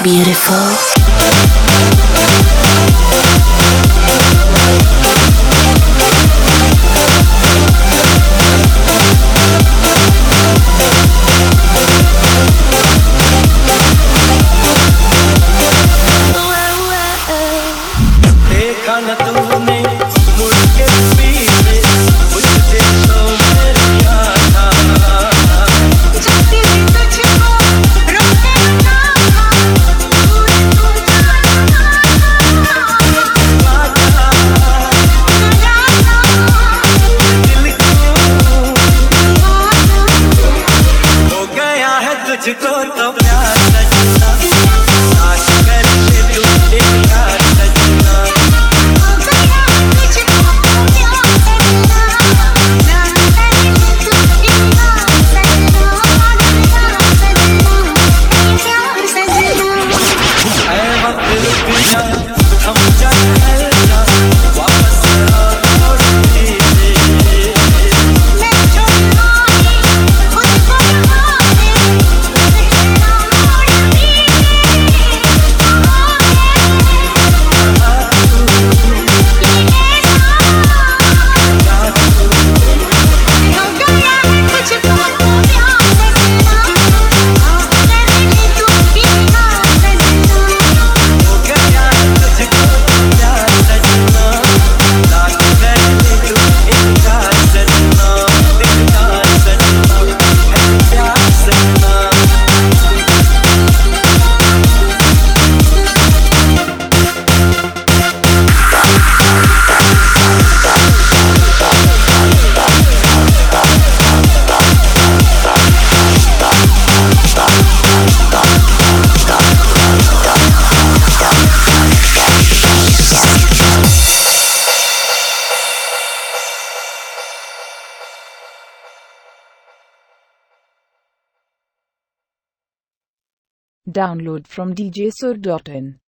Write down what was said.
beautiful. देखा न तूने मुड़ के पीछे मुझे तो मेरा था जब भी तुझको रोके ना दूर तू जाना दिल को हो गया है तुझको तो प्यार सजना साथ करके तू इकरार सजना Download from djsur.in